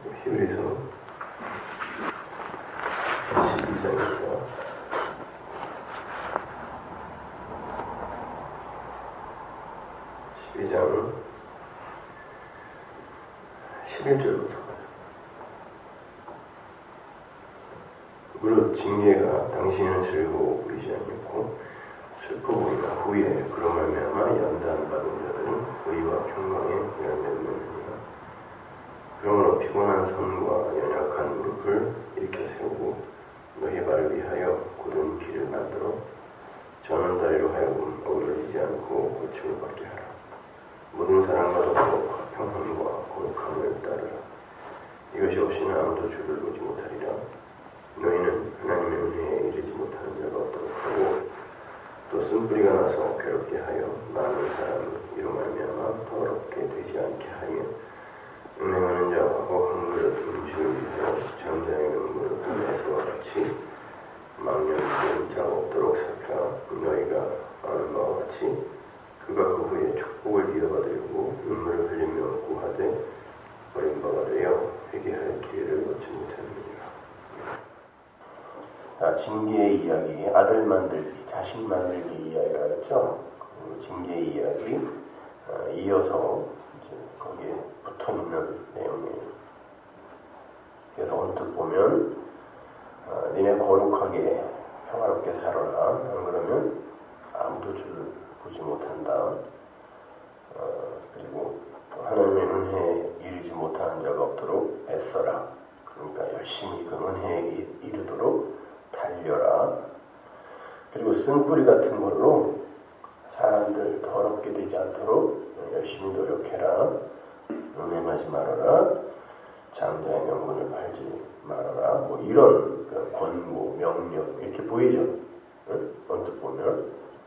히브리서 12장입니다. 12장 11절부터 무릇 징계가 당신을 즐거워 보이지 않겠고 슬퍼 보이나 후에 그로 말미암아 연단받은 자들은 의와 평강에 열매맺느니라. 그러므로 피곤한 손과 연약한 무릎을 일으켜 세우고 너희 발을 위하여 굳은 길을 만들어 저는 다리로 하여금 어그러지지 않고 고침을 받게 하라. 모든 사람과 더불어 평안과 거룩함을 따르라. 이것이 없이는 아무도 주를 보지 못하리라. 너희는 하나님의 은혜에 이르지 못하는 자가 없도록 하고 또 쓴뿌리가 나서 괴롭게 하여 많은 사람이 이로 말미암아 더럽게 되지 않게 하여 은행하는 자와 한 그릇 음식을 위하여 장자의 명분을 위해서와 같이 망령된 자가 없도록 살펴 너희가 아는 바와 같이 그가 그 후에 축복을 이어받으려고 눈물을 흘리며 구하되 버린 바가 되어 회개할 기회를 얻지 못하느니라. 징계의 이야기, 아들 만들기, 자식 만들기 이야기를 하였죠. 징계의 이야기 이어서 이제 거기에 붙어있는 내용이에요. 그래서 언뜻 보면 니네 거룩하게 평화롭게 살아라. 안 그러면 아무도 주를 보지 못한다. 그리고 또 하나님의 은혜에 이르지 못하는 자가 없도록 애써라. 그러니까 열심히 그 은혜에 이르도록 달려라. 그리고 쓴뿌리 같은 걸로 사람들 더럽게 되지 않도록 열심히 노력해라. 음행하지 말아라. 장자의 명분을 팔지 말아라. 뭐 이런 권고, 명령 이렇게 보이죠. 응? 언뜻 보면.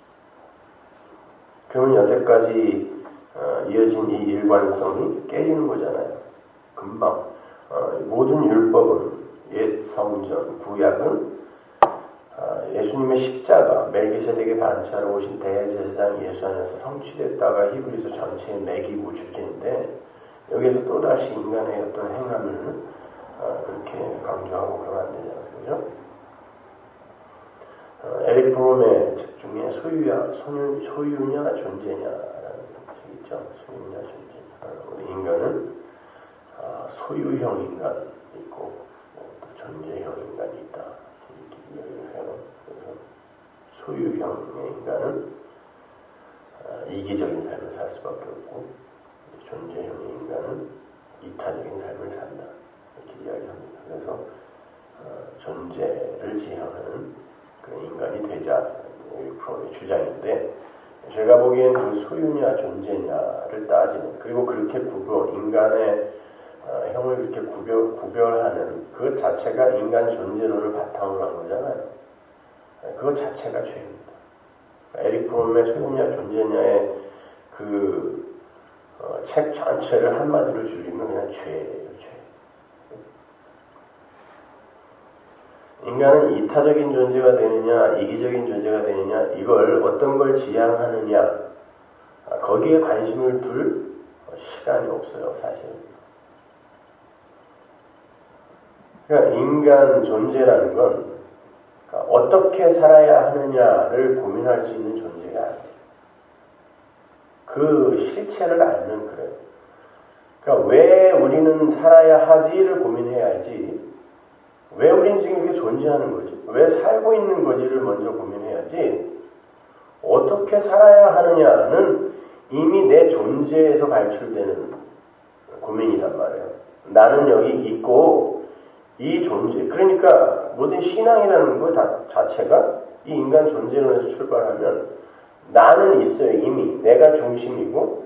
그러면 여태까지 이어진 이 일관성이 깨지는 거잖아요. 금방. 모든 율법은 옛 성전, 구약은 예수님의 십자가, 멜기세덱의 반차로 오신 대제사장 예수 안에서 성취됐다가 히브리서 전체의 매기고 주제인데 여기에서 또다시 인간의 어떤 행함을 그렇게 강조하고 그러면 안 되지 않습니까? 에릭 브롬의 책 중에 소유냐 존재냐라는 책 있죠. 소유냐 존재냐. 우리 인간은 소유형 인간이 있고 또 존재형 인간이 있다. 이렇게 이야기를 해요. 그래서 소유형의 인간은 이기적인 삶을 살 수밖에 없고 존재형의 인간은 이타적인 삶을 산다. 이렇게 이야기합니다. 그래서 존재를 지향하는 그 인간이 되자. 프로의 주장인데 제가 보기엔 그 소유냐 존재냐를 따지는 그리고 그렇게 인간의 형을 그렇게 구별하는 그 자체가 인간 존재론을 바탕으로 한 거잖아요. 그것 자체가 죄입니다. 에릭 프롬의 소유냐 존재냐의 그 책 전체를 한마디로 줄이면 그냥 죄예요. 죄. 인간은 이타적인 존재가 되느냐 이기적인 존재가 되느냐 이걸 어떤 걸 지향하느냐 거기에 관심을 둘 시간이 없어요. 사실. 그러니까 인간 존재라는 건 어떻게 살아야 하느냐를 고민할 수 있는 존재가 아니에요. 그 실체를 알면 그래요. 그러니까 왜 우리는 살아야 하지를 고민해야지 왜 우리는 지금 이렇게 존재하는 거지? 왜 살고 있는 거지를 먼저 고민해야지 어떻게 살아야 하느냐는 이미 내 존재에서 발출되는 고민이란 말이에요. 나는 여기 있고 이 존재, 그러니까 모든 신앙이라는 것 자체가 이 인간 존재론에서 출발하면 나는 있어요. 이미 내가 중심이고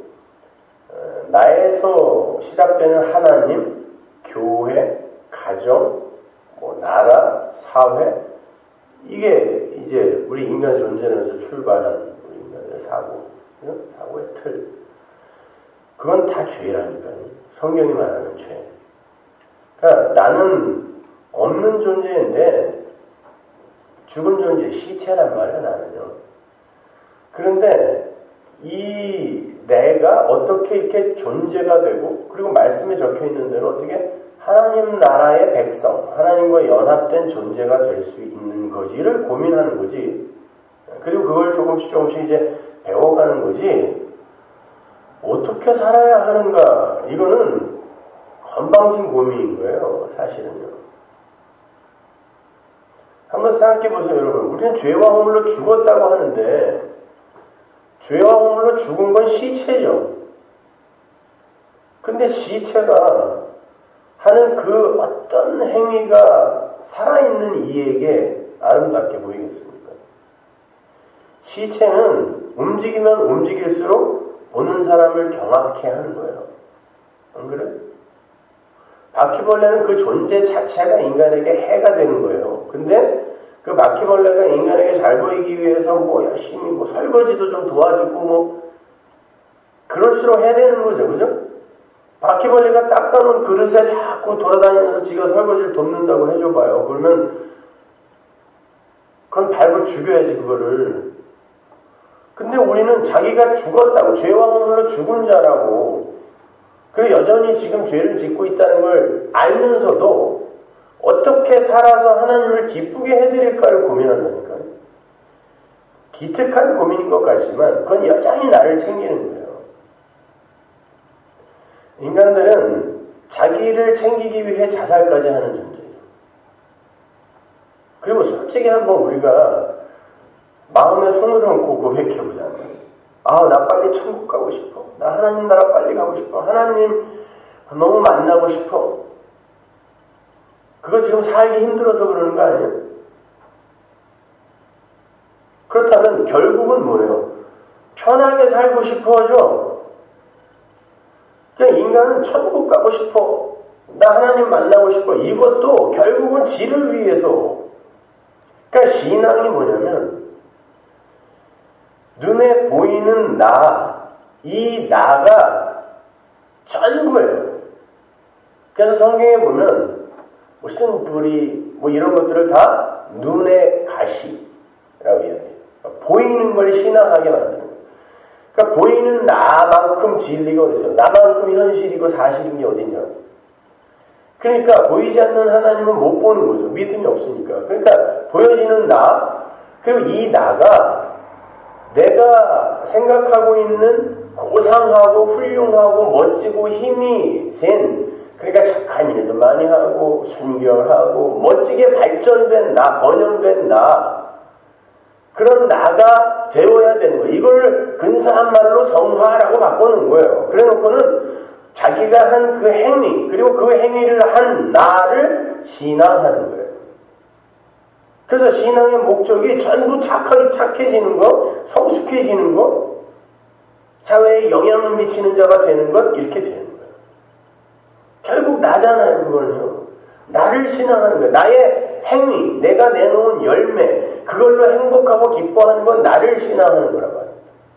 나에서 시작되는 하나님, 교회, 가정, 나라, 사회 이게 이제 우리 인간 존재론에서 출발한 우리 인간의 사고의 틀. 그건 다 죄라니까요. 성경이 말하는 죄. 그러니까 나는 없는 존재인데 죽은 존재, 시체란 말이야 나는요. 그런데 이 내가 어떻게 이렇게 존재가 되고 그리고 말씀에 적혀 있는 대로 어떻게 하나님 나라의 백성, 하나님과 연합된 존재가 될 수 있는 거지를 고민하는 거지. 그리고 그걸 조금씩 이제 배워가는 거지. 어떻게 살아야 하는가? 이거는 건방진 고민인 거예요, 사실은요. 한번 생각해 보세요, 여러분. 우리는 죄와 허물로 죽었다고 하는데, 죄와 허물로 죽은 건 시체죠. 근데 시체가 하는 그 어떤 행위가 살아있는 이에게 아름답게 보이겠습니까? 시체는 움직이면 움직일수록 보는 사람을 경악해 하는 거예요. 안 그래? 바퀴벌레는 그 존재 자체가 인간에게 해가 되는 거예요. 근데 그 바퀴벌레가 인간에게 잘 보이기 위해서 열심히 설거지도 좀 도와주고 그럴수록 해되는 거죠. 그죠? 바퀴벌레가 닦아놓은 그릇에 자꾸 돌아다니면서 지가 설거지를 돕는다고 해줘봐요. 그러면 그건 밟아 죽여야지 그거를. 근데 우리는 자기가 죽었다고, 죄와 허물로 죽은 자라고, 그리고 여전히 지금 죄를 짓고 있다는 걸 알면서도 어떻게 살아서 하나님을 기쁘게 해드릴까를 고민한다니까요. 기특한 고민인 것 같지만 그건 여전히 나를 챙기는 거예요. 인간들은 자기를 챙기기 위해 자살까지 하는 존재예요. 그리고 솔직히 한번 우리가 마음에 손을 얹고 고백해보자면, 나 빨리 천국 가고 싶어. 나 하나님 나라 빨리 가고 싶어. 하나님 너무 만나고 싶어. 그거 지금 살기 힘들어서 그러는 거 아니에요? 그렇다면 결국은 뭐예요? 편하게 살고 싶어죠. 그냥 인간은 천국 가고 싶어. 나 하나님 만나고 싶어. 이것도 결국은 지를 위해서. 그러니까 신앙이 뭐냐면 눈에 보이는 이 나가 전부예요. 그래서 성경에 보면 쓴뿌리 이런 것들을 다 눈의 가시라고 이야기해요. 보이는 걸 신앙하게 만드는 거예요. 그러니까 보이는 나만큼 진리가 어디 있어요? 나만큼 현실이고 사실인 게 어딨냐? 그러니까 보이지 않는 하나님은 못 보는 거죠. 믿음이 없으니까. 그러니까 보여지는 그리고 이 나가 내가 생각하고 있는 고상하고 훌륭하고 멋지고 힘이 센, 그러니까 착한 일도 많이 하고 순결하고 멋지게 발전된 번영된 그런 나가 되어야 되는 거예요. 이걸 근사한 말로 성화라고 바꾸는 거예요. 그래 놓고는 자기가 한 그 행위, 그리고 그 행위를 한 나를 신앙하는 거예요. 그래서 신앙의 목적이 전부 착해지는 것, 성숙해지는 것, 사회에 영향을 미치는 자가 되는 것, 이렇게 되는 거예요. 결국 나잖아요, 그거는요. 나를 신앙하는 거예요. 나의 행위, 내가 내놓은 열매, 그걸로 행복하고 기뻐하는 건 나를 신앙하는 거라고 합니다.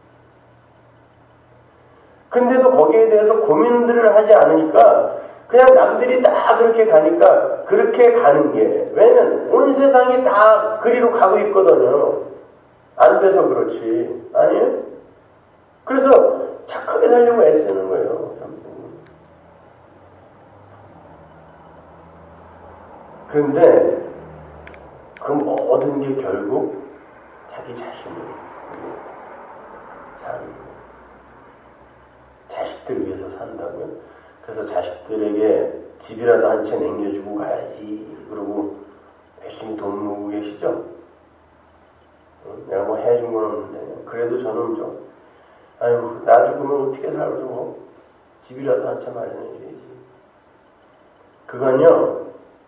근데도 거기에 대해서 고민들을 하지 않으니까 그냥 남들이 다 그렇게 가니까 그렇게 가는 게, 왜냐면 온 세상이 다 그리로 가고 있거든요. 안 돼서 그렇지. 아니에요? 그래서 착하게 살려고 애쓰는 거예요. 그런데 그 모든 게 결국 자기 자신을 사는 거예요. 자식들 위해서 산다고요? 그래서 자식들에게 집이라도 한 채 남겨주고 가야지. 그러고 열심히 돈 모으고 계시죠? 내가 해준 건 없는데. 그래도 저는 나 죽으면 어떻게 살고 집이라도 한 채 마련해줘야지. 그건요,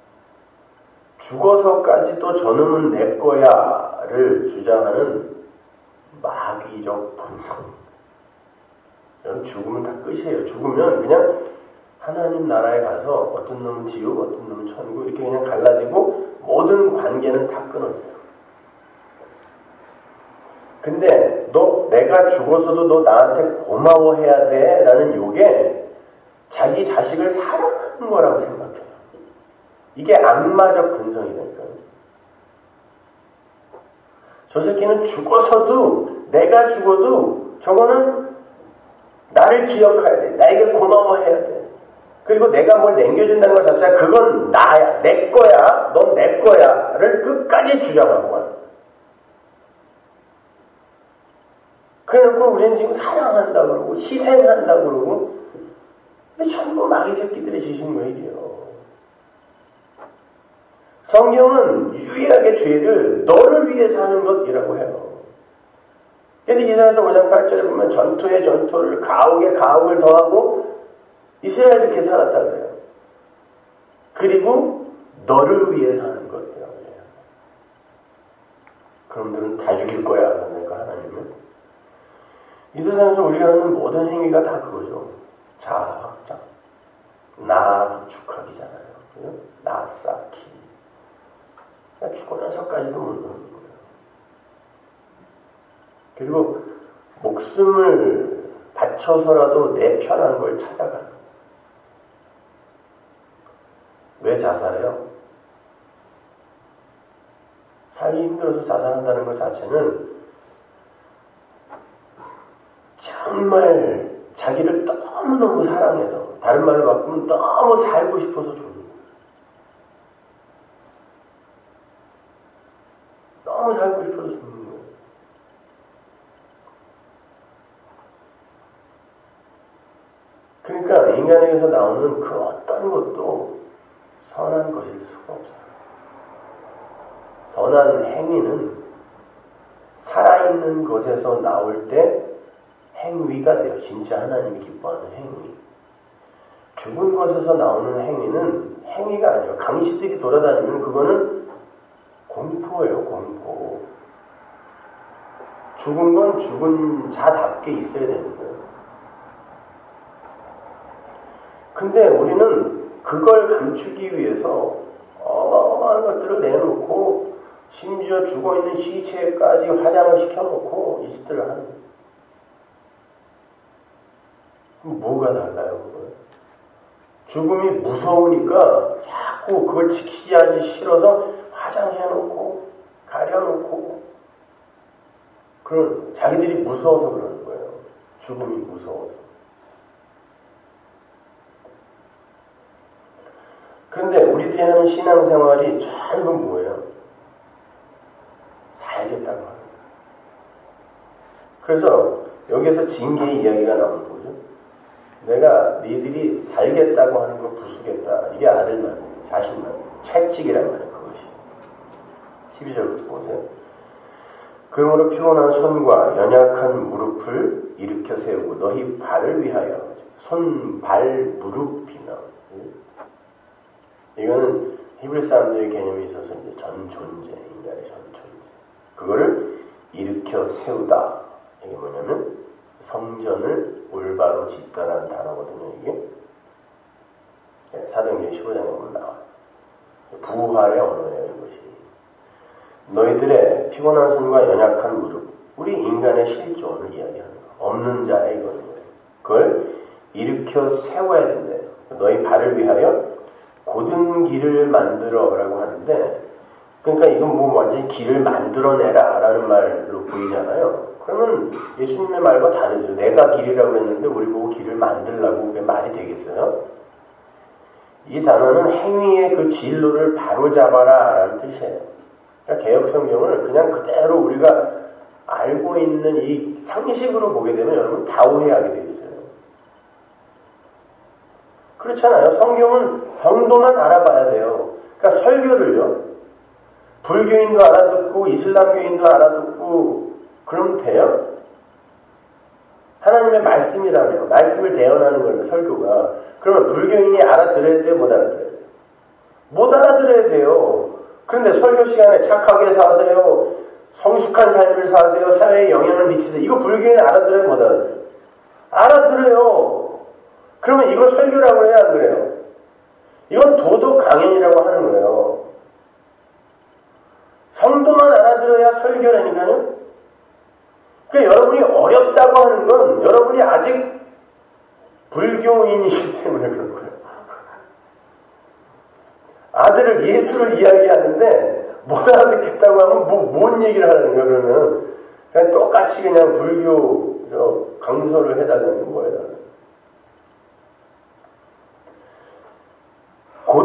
죽어서까지도 저놈은 내 거야를 주장하는 마귀적 본성. 죽으면 다 끝이에요. 죽으면 그냥 하나님 나라에 가서 어떤 놈은 지옥, 어떤 놈은 천국, 이렇게 그냥 갈라지고 모든 관계는 다 끊어져요. 근데 내가 죽어서도 너 나한테 고마워해야 돼 라는 요게 자기 자식을 사랑하는 거라고 생각해요. 이게 악마적 근성이라니까요. 저 새끼는 죽어서도, 내가 죽어도 저거는 나를 기억해야 돼. 나에게 고마워해야 돼. 그리고 내가 뭘 남겨준다는 것 자체가 그건 나야, 내 거야, 넌 내 거야를 끝까지 주장하고 가는 거야. 그래놓고 우리는 지금 사랑한다고 그러고 희생한다고 그러고 근데 전부 마귀 새끼들의 지식모이지요. 성경은 유일하게 죄를 너를 위해서 하는 것이라고 해요. 그래서 이사야서 5장 8절에 보면 전투에 전투를 가옥에 가옥을 더하고 이스라엘이 이렇게 살았다 그래요. 그리고 너를 위해서 하는 것이라고 해요. 그놈들은 다 죽일 거야. 그러니까 하나님은. 이 세상에서 우리가 하는 모든 행위가 다 그거죠. 자아 확장, 나 구축하기잖아요. 나 쌓기. 죽고 나서까지도 못 넣는 거예요. 그리고 목숨을 바쳐서라도 내 편한 걸 찾아가는 거예요. 왜 자살해요? 살기 힘들어서 자살한다는 것 자체는 정말 자기를 너무너무 사랑해서, 다른 말로 바꾸면 너무 살고 싶어서 죽는 거예요. 너무 살고 싶어서 죽는 거예요. 그러니까 인간에게서 나오는 그 어떤 것도 선한 것일 수가 없어요. 선한 행위는 살아있는 것에서 나올 때 행위가 돼요. 진짜 하나님이 기뻐하는 행위. 죽은 것에서 나오는 행위는 행위가 아니에요. 강시들이 돌아다니면 그거는 공포예요. 공포. 죽은 건 죽은 자답게 있어야 되는 거예요. 근데 우리는 그걸 감추기 위해서 어마어마한 것들을 내놓고 심지어 죽어있는 시체까지 화장을 시켜놓고 이 짓들을 하는 거예요. 뭐가 달라요, 그걸? 죽음이 무서우니까 자꾸 그걸 지키지 싫어서 화장해놓고, 가려놓고, 그런, 자기들이 무서워서 그러는 거예요. 죽음이 무서워서. 그런데 우리들이 하는 신앙생활이 전부 뭐예요? 살겠다고 하는 거예요. 그래서 여기에서 징계의 이야기가 나오는 거죠. 내가 니들이 살겠다고 하는 걸 부수겠다. 이게 아들만, 자신만, 채찍이란 말이에요. 그것이. 12절부터 보세요. 그러므로 피곤한 손과 연약한 무릎을 일으켜 세우고 너희 발을 위하여 손, 발, 무릎 비너. 이거는 히브리 사람들의 개념이 있어서 이제 전 존재, 인간의 전 존재. 그거를 일으켜 세우다. 이게 뭐냐면 성전을 올바로 짓다라는 단어거든요. 이게 사도행전 15장에 보면 나와요. 부활의 언어예요. 이것이. 너희들의 피곤한 손과 연약한 무릎, 우리 인간의 실존을 이야기하는 거. 없는 자의 이거는 거예요. 그걸 일으켜 세워야 된대요. 너희 발을 위하여 곧은 길을 만들어라고 하는데, 그러니까 이건 뭐 완전히 길을 만들어내라라는 말로 보이잖아요. 그러면 예수님의 말과 다르죠. 내가 길이라고 했는데 우리 보고 길을 만들라고 그게 말이 되겠어요? 이 단어는 행위의 그 진로를 바로잡아라라는 뜻이에요. 그러니까 개역성경을 그냥 그대로 우리가 알고 있는 이 상식으로 보게 되면 여러분 다 오해하게 돼 있어요. 그렇잖아요. 성경은 성도만 알아봐야 돼요. 그러니까 설교를요. 불교인도 알아듣고 이슬람교인도 알아듣고 그러면 돼요? 하나님의 말씀이라며 말씀을 대언하는 거예요. 설교가. 그러면 불교인이 알아들어야 돼요? 못 알아들어야 돼요? 못 알아들어야 돼요. 그런데 설교 시간에 착하게 사세요. 성숙한 삶을 사세요. 사회에 영향을 미치세요. 이거 불교인이 알아들어요? 못 알아들어요? 알아들어요. 그러면 이거 설교라고 해야 안 그래요? 이건 도덕 강연이라고 하는 거예요. 성도만 알아들어야 설교라니까요. 그러니까 여러분이 어렵다고 하는 건 여러분이 아직 불교인이기 때문에 그런 거예요. 아들을 예수를 이야기하는데 못 알아듣겠다고 하면 뭔 얘기를 하는 거야 그러면 그냥 똑같이 그냥 불교 강서를 해달라는 거예요.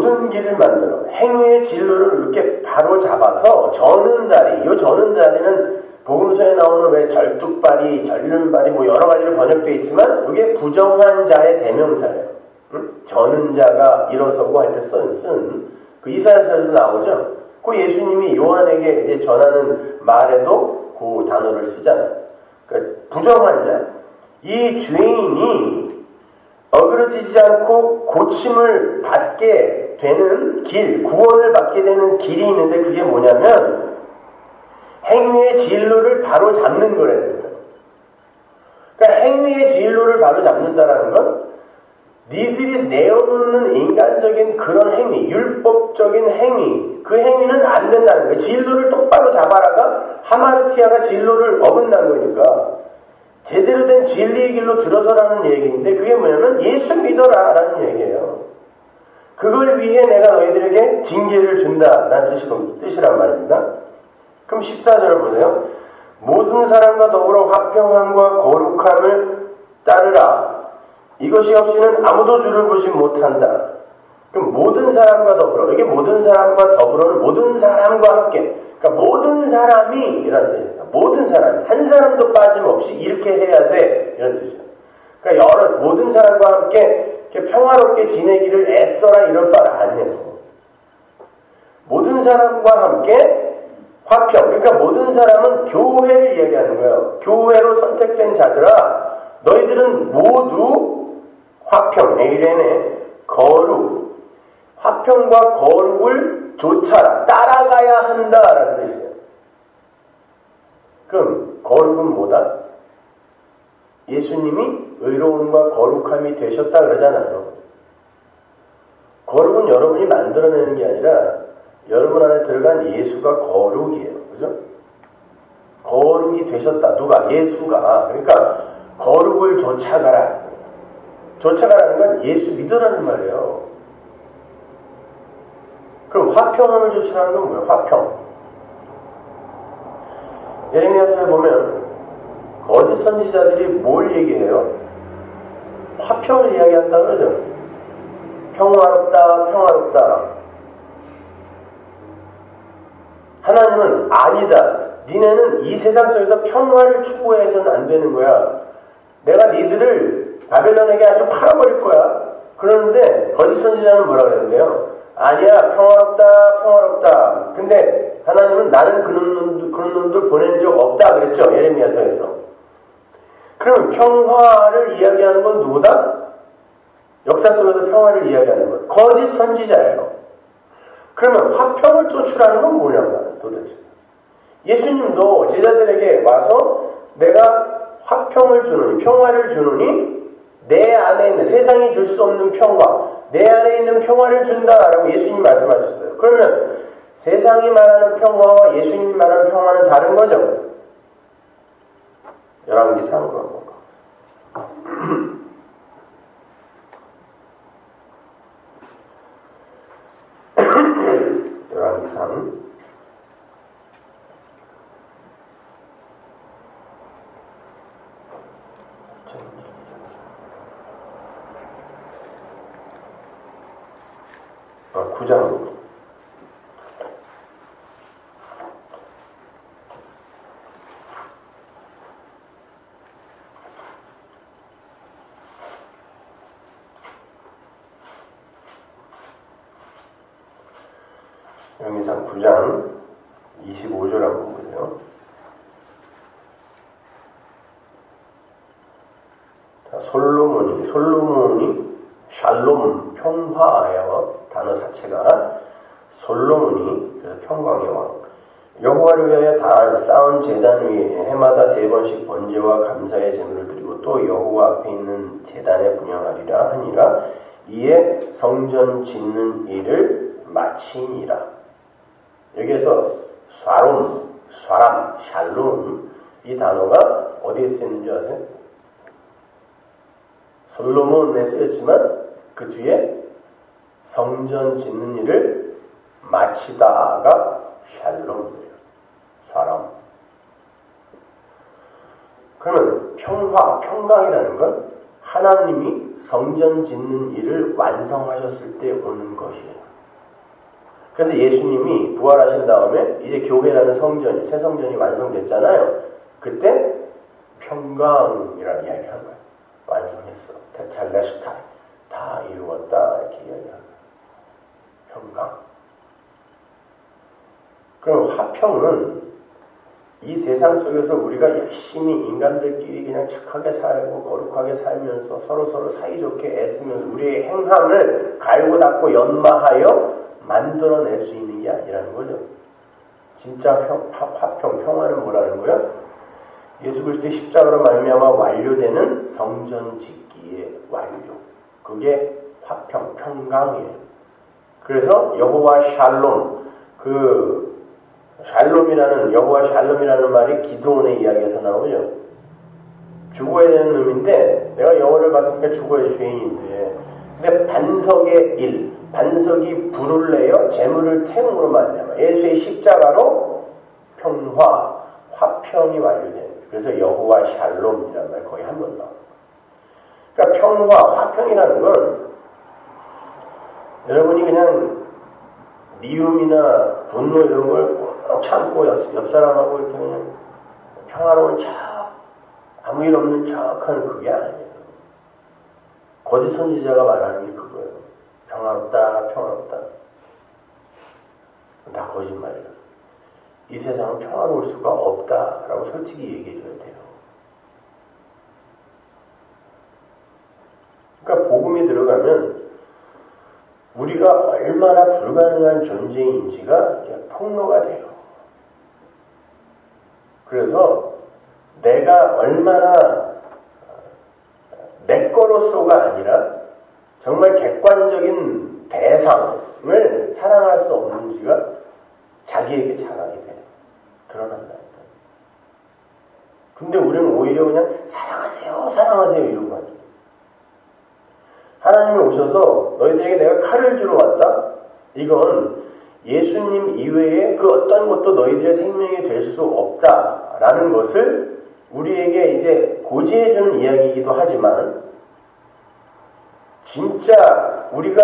모든 길을 만들어 행위의 진로를 이렇게 바로 잡아서 저는 다리, 이 저는 다리는 복음서에 나오는 왜 절뚝발이, 절름발이 뭐 여러 가지로 번역되어 있지만 이게 부정한 자의 대명사예요. 응? 저는 자가 일어서고 할 때 쓴 그 이사야서에도 나오죠. 그 예수님이 요한에게 이제 전하는 말에도 그 단어를 쓰잖아요. 그러니까 부정한 자, 이 죄인이 어그러지지 않고 고침을 받게 되는 길, 구원을 받게 되는 길이 있는데 그게 뭐냐면 행위의 진로를 바로 잡는 거래요. 그러니까 행위의 진로를 바로 잡는다라는 건 니들이 내어놓는 인간적인 그런 행위, 율법적인 행위, 그 행위는 안 된다는 거예요. 진로를 똑바로 잡아라가 하마르티아가 진로를 어긋난 거니까 제대로 된 진리의 길로 들어서라는 얘기인데 그게 뭐냐면 예수 믿어라라는 얘기예요. 그걸 위해 내가 너희들에게 징계를 준다라는 뜻이란 말입니다. 그럼 14절을 보세요. 모든 사람과 더불어 화평함과 거룩함을 따르라. 이것이 없이는 아무도 주를 보지 못한다. 그럼 모든 사람과 더불어, 이게 모든 사람과 더불어는 모든 사람과 함께, 그러니까 모든 사람이 이런 뜻입니다. 모든 사람, 한 사람도 빠짐없이 이렇게 해야 돼 이런 뜻이에요. 그러니까 모든 사람과 함께 이렇게 평화롭게 지내기를 애써라 이런 말 아니에요. 모든 사람과 함께 화평, 그러니까 모든 사람은 교회를 이야기하는 거예요. 교회로 선택된 자들아, 너희들은 모두 화평, 에이렌의 거룩, 화평과 거룩을 쫓아라, 따라가야 한다라는 뜻이에요. 그럼 거룩은 뭐다? 예수님이 의로움과 거룩함이 되셨다 그러잖아요. 거룩은 여러분이 만들어내는 게 아니라 여러분 안에 들어간 예수가 거룩이에요. 그죠? 거룩이 되셨다. 누가? 예수가. 그러니까 거룩을 쫓아가라. 쫓아가라는 건 예수 믿으라는 말이에요. 그럼 화평함을 쫓아가는 건 뭐예요? 화평. 예레미야서에 보면 거짓 선지자들이 뭘 얘기해요? 화평을 이야기한다 그러죠. 평화롭다, 평화롭다. 하나님은 아니다. 니네는 이 세상 속에서 평화를 추구해서는 안 되는 거야. 내가 니들을 바벨론에게 아주 팔아버릴 거야. 그런데 거짓 선지자는 뭐라 그랬는데요? 아니야, 평화롭다, 평화롭다. 근데 하나님은 나는 그런 놈들 보낸 적 없다 그랬죠. 예레미야서에서. 그럼 평화를 이야기하는 건 누구다? 역사 속에서 평화를 이야기하는 건 거짓 선지자예요. 그러면 화평을 쫓으라는 건 뭐냐고 도대체. 예수님도 제자들에게 와서 내가 화평을 주노니, 평화를 주노니 내 안에 있는, 세상이 줄 수 없는 평화, 내 안에 있는 평화를 준다라고 예수님이 말씀하셨어요. 그러면 세상이 말하는 평화와 예수님이 말하는 평화는 다른 거죠? 열왕기 3으로 한번 가보세요. 열왕기 3. 아, 9장으로. 열왕기상 9장 25절 한번 보세요. 자, 솔로몬이 샬롬, 평화예요. 단어 자체가 솔로몬이, 그래서 평강의 왕. 여호와를 위하여 다 쌓은 제단 위에 해마다 3번씩 번제와 감사의 제물을 드리고 또 여호와 앞에 있는 제단에 분향하리라 하니라. 이에 성전 짓는 일을 마치니라. 여기에서 샤롬, 샬롬, 이 단어가 어디에 쓰였는지 아세요? 솔로몬에 쓰였지만 그 뒤에 성전 짓는 일을 마치다가 샬롬이에요. 샤롬. 그러면 평강이라는 건 하나님이 성전 짓는 일을 완성하셨을 때 오는 것이에요. 그래서 예수님이 부활하신 다음에 이제 교회라는 성전이, 새 성전이 완성됐잖아요. 그때 평강이라는 이야기하는 거예요. 완성했어. 테텔레스타이. 다 이루었다. 이렇게 이야기하는 거예요. 평강. 그럼 화평은 이 세상 속에서 우리가 열심히 인간들끼리 그냥 착하게 살고 거룩하게 살면서 서로 사이좋게 애쓰면서 우리의 행함을 갈고 닦고 연마하여 만들어낼 수 있는 게 아니라는 거죠. 진짜 화평, 평화는 뭐라는 거예요? 예수 그리스도의 십자가로 말미암아 완료되는 성전 짓기의 완료. 그게 화평, 평강이에요. 그래서 여호와 샬롬, 여호와 샬롬이라는 말이 기드온의 이야기에서 나오죠. 죽어야 되는 놈인데 내가 여호와를 봤으니까 죽어야 될 죄인인데 근데 반석이 불을 내어 재물을 태움으로 말미암아 예수의 십자가로 평화, 화평이 완료되는 거예요. 그래서 여호와 샬롬이라는 말 거의 한 번 나와요. 그러니까 평화, 화평이라는 건 여러분이 그냥 미움이나 분노 이런 걸 꼭 참고 옆 사람하고 이렇게 그냥 평화로운 척, 아무 일 없는 척 하는 그게 아니에요. 거짓 선지자가 말하는 게 그거예요. 평화롭다. 다 거짓말이에요. 이 세상은 평화로울 수가 없다라고 솔직히 얘기해줘야 돼요. 그러니까 복음이 들어가면 우리가 얼마나 불가능한 존재인지가 폭로가 돼요. 그래서 내가 얼마나 내 거로서가 아니라 정말 객관적인 대상을 사랑할 수 없는지가 자기에게 자각이 돼요. 드러난다. 근데 우리는 오히려 그냥 사랑하세요 이러고 하죠. 하나님이 오셔서 너희들에게 내가 칼을 주러 왔다? 이건 예수님 이외에 그 어떤 것도 너희들의 생명이 될 수 없다라는 것을 우리에게 이제 고지해주는 이야기이기도 하지만 진짜 우리가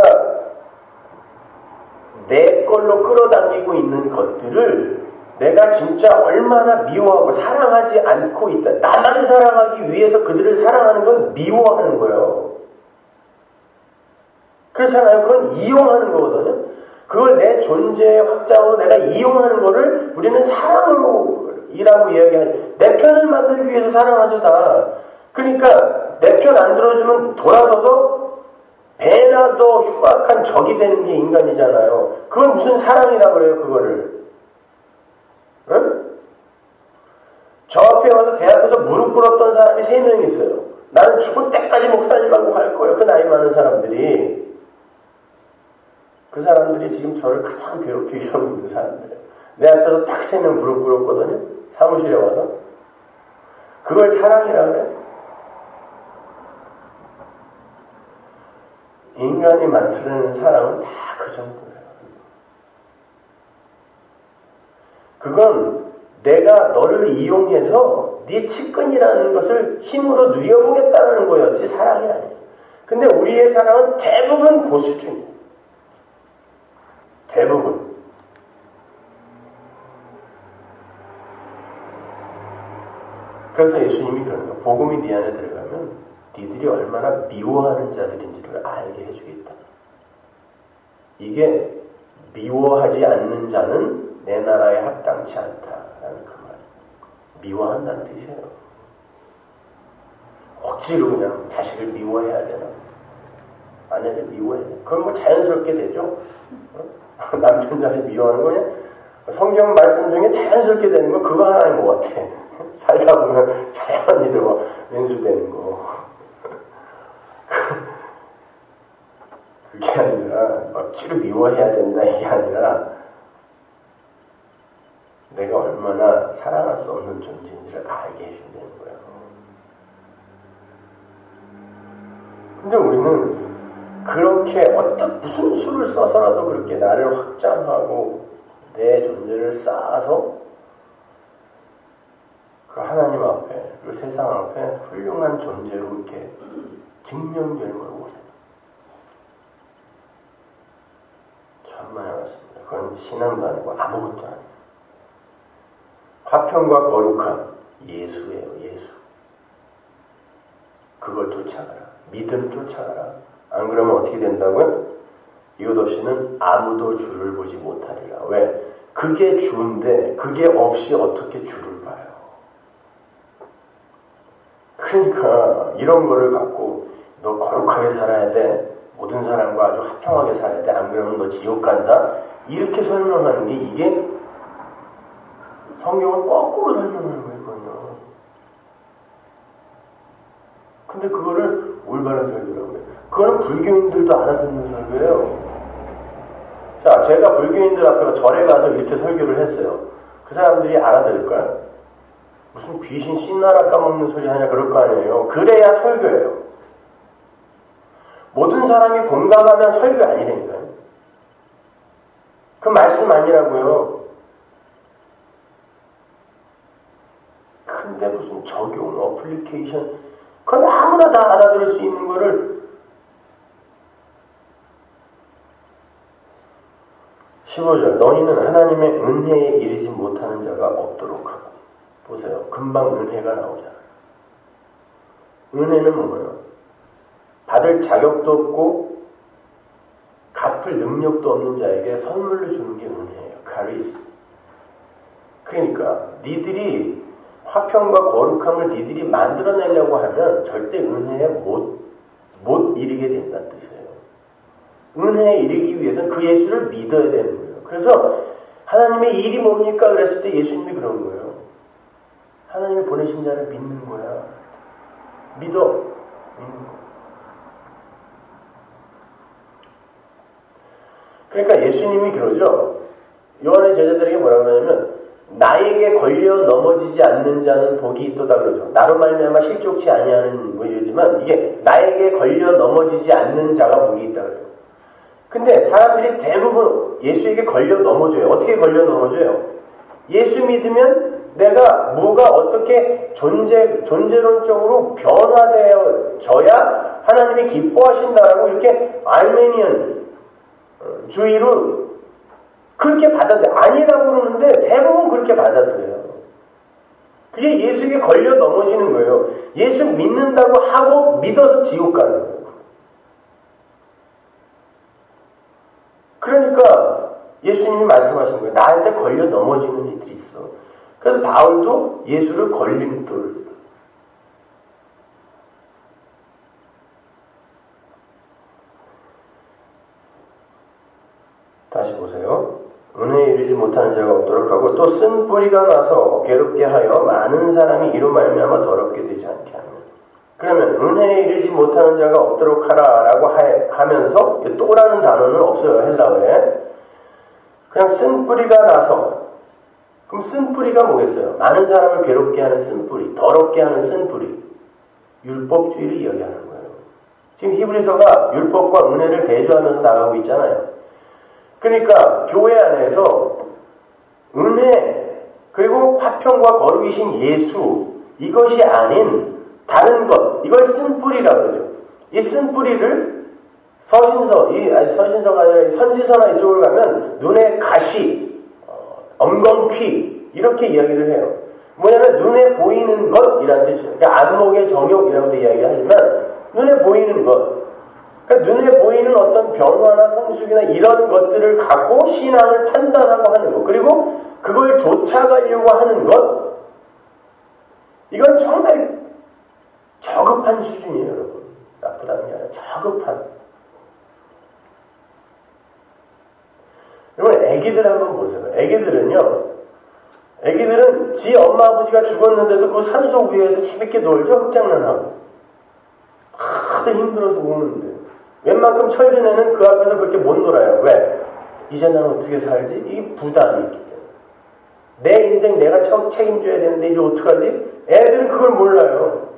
내 걸로 끌어당기고 있는 것들을 내가 진짜 얼마나 미워하고 사랑하지 않고 있다. 나만 사랑하기 위해서 그들을 사랑하는 건 미워하는 거예요. 그렇잖아요. 그건 이용하는 거거든요. 그걸 내 존재의 확장으로 내가 이용하는 거를 우리는 사랑으로 이라고 이야기하는 내 편을 만들기 위해서 사랑하죠 다. 그러니까 내 편 안 들어주면 돌아서서 배나 더 흉악한 적이 되는 게 인간이잖아요. 그걸 무슨 사랑이라고 그래요 그거를. 응? 저 앞에 와서 제 앞에서 무릎 꿇었던 사람이 3명 있어요. 나는 죽을 때까지 목사님하고 갈 거예요. 그 나이 많은 사람들이. 그 사람들이 지금 저를 가장 괴롭히게 하고 있는 사람들이에요. 내 앞에서 딱 3명 무릎 꿇었거든요. 사무실에 와서. 그걸 사랑이라고 그래요. 인간이 만들어내는 사랑은 다 그 정도예요. 그건 내가 너를 이용해서 네 측근이라는 것을 힘으로 누려보겠다는 거였지 사랑이 아니에요. 근데 우리의 사랑은 대부분 그 수준이에요. 대부분. 그래서 예수님이 그런 거예요. 복음이 네 안에 들어가면 니들이 얼마나 미워하는 자들인지를 알게 해주겠다. 이게 미워하지 않는 자는 내 나라에 합당치 않다라는 그 말. 미워한다는 뜻이에요. 억지로 그냥 자식을 미워해야 되나? 아내를 미워해야 되나? 그건 뭐 자연스럽게 되죠. 남편 자식 미워하는 거 그냥 성경 말씀 중에 자연스럽게 되는 거 그거 하나인 것 같아. 살다 보면 자연히 저거 왼수되는 거. 그게 아니라 억지로 미워해야 된다 이게 아니라 내가 얼마나 사랑할 수 없는 존재인지를 알게 해준다는 거예요. 근데 우리는 그렇게 무슨 수를 써서라도 그렇게 나를 확장하고 내 존재를 쌓아서 그 하나님 앞에, 그 세상 앞에 훌륭한 존재로 이렇게 증명되는 걸 원해요. 천만에 맞습니다. 그건 신앙도 아니고 아무것도 아니에요. 화평과 거룩함, 예수예요, 예수. 그걸 쫓아가라. 믿음 쫓아가라. 안 그러면 어떻게 된다고요? 이것 없이는 아무도 주를 보지 못하리라. 왜? 그게 주인데 그게 없이 어떻게 주를 봐요? 그러니까 이런 거를 갖고 너 거룩하게 살아야 돼. 모든 사람과 아주 화평하게 살아야 돼. 안 그러면 너 지옥 간다. 이렇게 설명하는 게 이게 성경을 거꾸로 설명하는 거예요. 근데 그거를 올바른 설교라고 해요. 그거는 불교인들도 알아듣는 설교예요. 자, 제가 불교인들 앞에 절에 가서 이렇게 설교를 했어요. 그 사람들이 알아들을까요? 무슨 귀신 신나라 까먹는 소리 하냐 그럴 거 아니에요. 그래야 설교예요. 모든 사람이 공감하면 설교 아니라니까요. 그 말씀 아니라고요. 근데 무슨 적용, 어플리케이션, 그건 아무나 다 알아들을 수 있는 거를 15절 너희는 하나님의 은혜에 이르지 못하는 자가 없도록 하고 보세요. 금방 은혜가 나오잖아요. 은혜는 뭐예요? 받을 자격도 없고 갚을 능력도 없는 자에게 선물로 주는 게 은혜예요. 카리스. 그러니까 니들이 화평과 거룩함을 니들이 만들어내려고 하면 절대 은혜에 못 이르게 된다는 뜻이에요. 은혜에 이르기 위해서는 그 예수를 믿어야 되는 거예요. 그래서 하나님의 일이 뭡니까? 그랬을 때 예수님이 그런 거예요. 하나님이 보내신 자를 믿는 거야. 믿는 거. 그러니까 예수님이 그러죠. 요한의 제자들에게 뭐라고 하냐면 나에게 걸려 넘어지지 않는 자는 복이 있도다 그러죠. 나로 말미암아 실족치 아니하는 뭐 이러지만 이게 나에게 걸려 넘어지지 않는 자가 복이 있다 그래요. 근데 사람들이 대부분 예수에게 걸려 넘어져요. 어떻게 걸려 넘어져요? 예수 믿으면 내가 뭐가 어떻게 존재론적으로 변화되어져야 하나님이 기뻐하신다라고 이렇게 알메니언 주의로 그렇게 받아들여요. 아니라고 그러는데 대부분 그렇게 받아들여요. 그게 예수에게 걸려 넘어지는 거예요. 예수 믿는다고 하고 믿어서 지옥 가는 거예요. 그러니까 예수님이 말씀하신 거예요. 나한테 걸려 넘어지는 이들이 있어. 그래서 바울도 예수를 걸림돌. 다시 보세요. 은혜에 이르지 못하는 자가 없도록 하고 또 쓴 뿌리가 나서 괴롭게 하여 많은 사람이 이로 말미암아 더럽게 되지 않게 하는. 그러면 은혜에 이르지 못하는 자가 없도록 하라라고 하면서 또라는 단어는 없어요. 헬라어에. 그냥 쓴 뿌리가 나서. 그럼 쓴 뿌리가 뭐겠어요? 많은 사람을 괴롭게 하는 쓴 뿌리, 더럽게 하는 쓴 뿌리. 율법주의를 이야기하는 거예요. 지금 히브리서가 율법과 은혜를 대조하면서 나가고 있잖아요. 그러니까 교회 안에서 은혜 그리고 화평과 거룩이신 예수 이것이 아닌 다른 것 이걸 쓴 뿌리라고 그러죠. 이 쓴 뿌리를 서신서가 아니라 선지서나 이쪽으로 가면 눈에 가시, 엄검퀴 이렇게 이야기를 해요. 뭐냐면 눈에 보이는 것이라는 뜻이에요. 그러니까 안목의 정욕이라고도 이야기하지만 눈에 보이는 것. 그러니까 눈에 보이는 어떤 변화나 성숙이나 이런 것들을 갖고 신앙을 판단하고 하는 것. 그리고 그걸 쫓아가려고 하는 것. 이건 정말 저급한 수준이에요, 여러분. 나쁘다는 게 아니라 저급한. 여러분, 애기들 한번 보세요. 애기들은 지 엄마 아버지가 죽었는데도 그 산소 위에서 재밌게 놀죠? 흑장난하고. 하도 힘들어서 우는데. 웬만큼 철든 애는 그 앞에서 그렇게 못 놀아요. 왜? 이제 난 어떻게 살지? 이 부담이 있기 때문에. 내 인생 내가 책임져야 되는데 이제 어떡하지? 애들은 그걸 몰라요.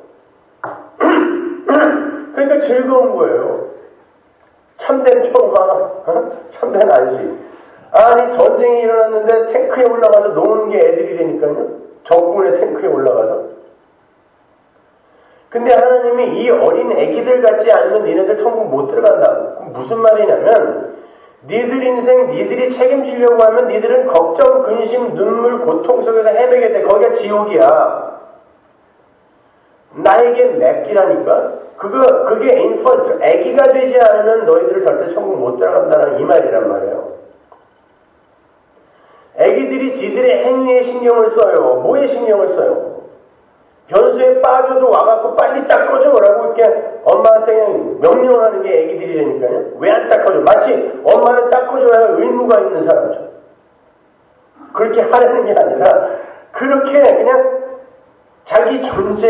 그러니까 즐거운 거예요. 참된 평화, 참된 안식. 아니 전쟁이 일어났는데 탱크에 올라가서 노는 게 애들이라니까요. 적군의 탱크에 올라가서. 근데 하나님이 이 어린 애기들 같지 않으면 니네들 천국 못 들어간다고. 무슨 말이냐면 니들 인생 니들이 책임지려고 하면 니들은 걱정, 근심, 눈물, 고통 속에서 헤매게 돼. 거기가 지옥이야. 나에게 맡기라니까? 그게 인펀트, 애기가 되지 않으면 너희들을 절대 천국 못 들어간다는 이 말이란 말이에요. 애기들이 지들의 행위에 신경을 써요. 뭐에 신경을 써요? 변수에 빠져도 와갖고 빨리 닦아줘 라고 이렇게 엄마한테 그냥 명령을 하는 게 애기들이라니까요. 왜 안 닦아줘? 마치 엄마는 닦아줘야 의무가 있는 사람이죠. 그렇게 하려는 게 아니라 그렇게 그냥 자기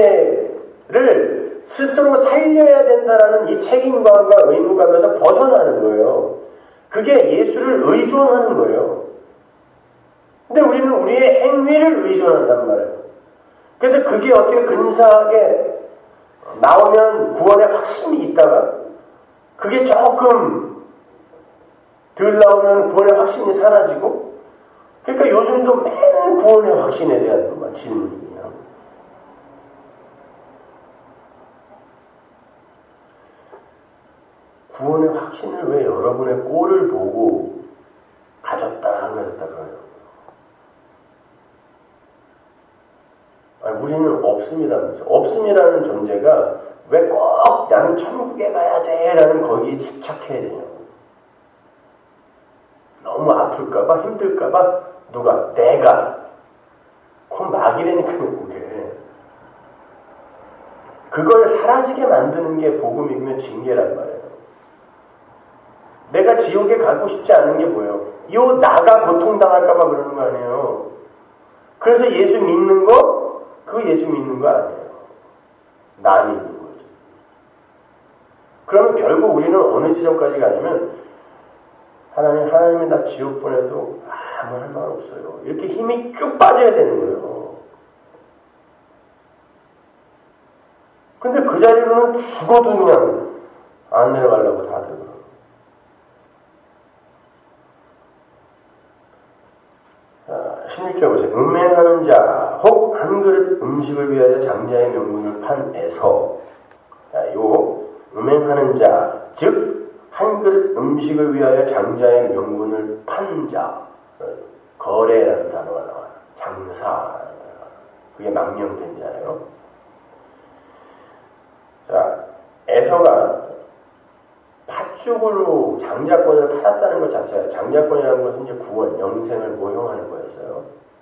존재를 스스로 살려야 된다라는 이 책임감과 의무감에서 벗어나는 거예요. 그게 예수를 의존하는 거예요. 근데 우리는 우리의 행위를 의존한단 말이에요. 그래서 그게 어떻게 근사하게 나오면 구원의 확신이 있다가 그게 조금 덜 나오면 구원의 확신이 사라지고 그러니까 요즘도 맨 구원의 확신에 대한 질문이에요. 구원의 확신을 왜 여러분의 꼴을 보고 가졌다 안 가졌다 그래요? 우리는 없음이라면서 없음이라는 존재가 왜 꼭 나는 천국에 가야 돼 라는 거기에 집착해야 되냐고. 너무 아플까봐 힘들까봐 누가 내가 그건 막이라니까요. 그걸 사라지게 만드는 게 복음이면 징계란 말이에요. 내가 지옥에 가고 싶지 않은 게 뭐예요? 요 나가 고통당할까봐 그러는 거 아니에요. 그래서 예수 믿는 거 그거 예수 믿는 거 아니에요. 나 믿는 거죠. 그러면 결국 우리는 어느 지점까지 가냐면 하나님이 나 지옥 보내도 아무 할 말 없어요. 이렇게 힘이 쭉 빠져야 되는 거예요. 근데 그 자리로는 죽어도 그냥 안 내려가려고 다들 그러고. 16절 보세요. 음행하는 자, 혹 한 그릇 음식을 위하여 장자의 명분을 판에서, 요 음행하는 자, 즉 한 그릇 음식을 위하여 장자의 명분을 판 자, 거래라는 단어가 나와요. 장사, 그게 망령된 자예요. 자, 에서가 팥죽으로 장자권을 팔았다는 것 자체가, 장자권이라는 것은 이제 구원, 영생을 모형하는 거였어요.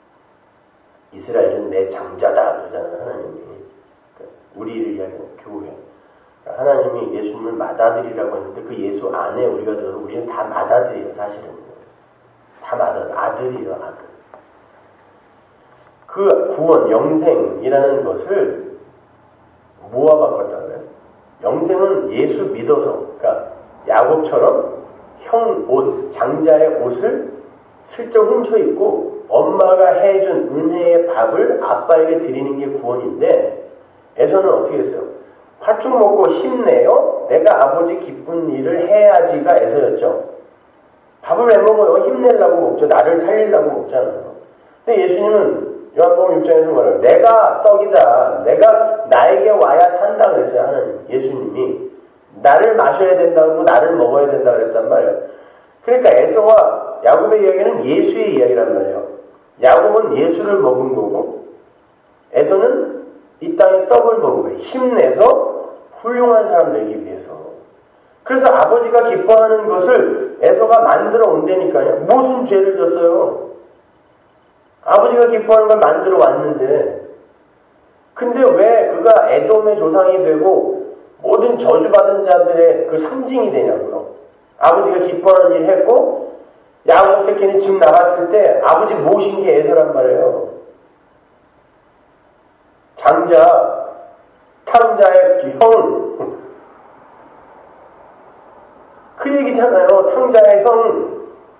이스라엘은 내 장자다 그러잖아요, 하나님이. 우리를 이야기하는 교회. 하나님이 예수님을 맏아들이라고 했는데 그 예수 안에 우리가 들어서 우리는 다 맏아들이에요, 사실은. 다 맏아들, 아들이에요, 아들. 그 구원, 영생이라는 것을 뭐와 바꿨다 그래요? 영생은 예수 믿어서, 그러니까 야곱처럼 형 옷, 장자의 옷을 슬쩍 훔쳐 입고 엄마가 해준 은혜의 밥을 아빠에게 드리는 게 구원인데, 에서는 어떻게 했어요? 팥죽 먹고 힘내요? 내가 아버지 기쁜 일을 해야지가 에서였죠. 밥을 왜 먹어요? 힘내려고 먹죠. 나를 살리려고 먹잖아요. 근데 예수님은 요한복음 6장에서 뭐래요? 내가 떡이다. 내가 나에게 와야 산다 그랬어요. 하나님, 예수님이. 나를 마셔야 된다고 나를 먹어야 된다 그랬단 말이에요. 그러니까 에서와 야곱의 이야기는 예수의 이야기란 말이에요. 야곱은 예수를 먹은 거고 에서는 이 땅의 떡을 먹은 거예요. 힘내서 훌륭한 사람 되기 위해서. 그래서 아버지가 기뻐하는 것을 에서가 만들어 온다니까요. 무슨 죄를 졌어요? 아버지가 기뻐하는 걸 만들어 왔는데, 근데 왜 그가 에돔의 조상이 되고 모든 저주받은 자들의 그 상징이 되냐고요. 아버지가 기뻐하는 일을 했고 야곱 새끼는 집 나갔을 때 아버지 모신 게 에서란 말이에요. 장자, 탕자의 형. 그 얘기잖아요. 탕자의 형.